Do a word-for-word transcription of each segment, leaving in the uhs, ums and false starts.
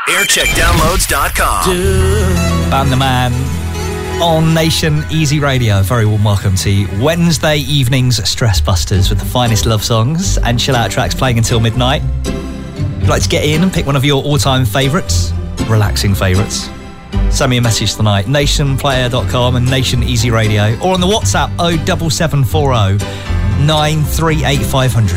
aircheck downloads dot com. Bam the Man on Nation Easy Radio. Very warm welcome to Wednesday evening's Stress Busters with the finest love songs and chill out tracks playing until midnight. If you'd like to get in and pick one of your all-time favourites, relaxing favourites, send me a message tonight, nation player dot com and Nation Easy Radio, or on the WhatsApp oh seven seven four oh nine three eight five hundred.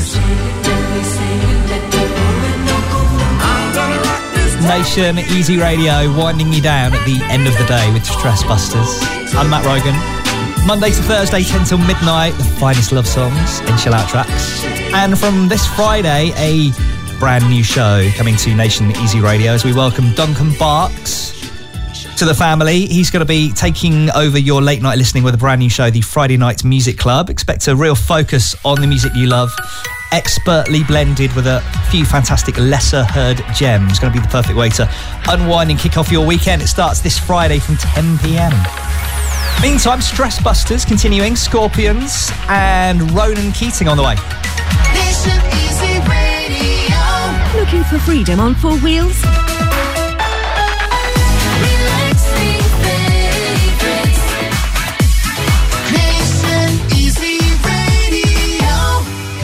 Nation Easy Radio winding you down at the end of the day with Stress Busters. I'm Matt Rogan. Monday to Thursday, ten till midnight, the finest love songs and chill out tracks. And from this Friday, a brand new show coming to Nation Easy Radio as we welcome Duncan Barks to the family. He's going to be taking over your late night listening with a brand new show, the Friday Night Music Club. Expect a real focus on the music you love, expertly blended with a few fantastic lesser heard gems. It's going to be the perfect way to unwind and kick off your weekend. It starts this Friday from ten p.m. Meantime, Stress Busters continuing, Scorpions and Ronan Keating on the way. Nation Easy Radio. Looking for freedom on four wheels? Relaxing favorites. Nation Easy Radio.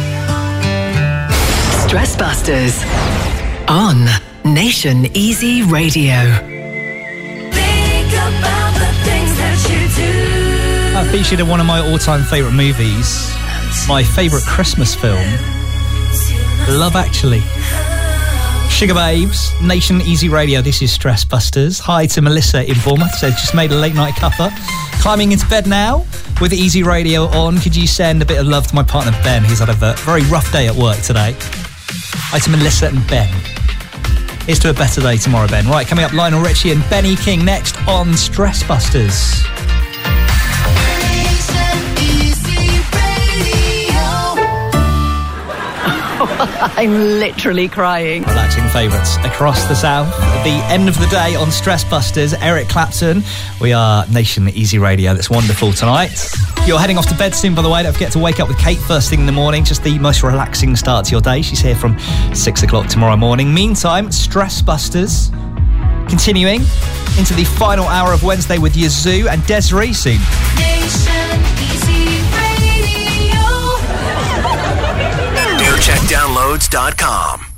Stress Busters on Nation Easy Radio. Think about the things that you do. I featured in one of my all-time favourite movies, my favourite Christmas film, Love Actually. Sugar Babes, Nation Easy Radio, this is Stress Busters. Hi to Melissa in Bournemouth, says just made a late night cuppa. Climbing into bed now with Easy Radio on. Could you send a bit of love to my partner Ben, who's had a very rough day at work today. Hi to Melissa and Ben. Here's to a better day tomorrow, Ben. Right, coming up, Lionel Richie and Benny King next on Stress Busters. Nation Easy Radio. I'm literally crying. Relaxing favourites across the south. At the end of the day on Stress Busters, Eric Clapton. We are Nation Easy Radio. That's wonderful tonight. You're heading off to bed soon, by the way. Don't forget to wake up with Kate first thing in the morning. Just the most relaxing start to your day. She's here from six o'clock tomorrow morning. Meantime, Stress Busters continuing into the final hour of Wednesday with Yazoo and Desiree soon. Nation Easy Radio. aircheck downloads dot com.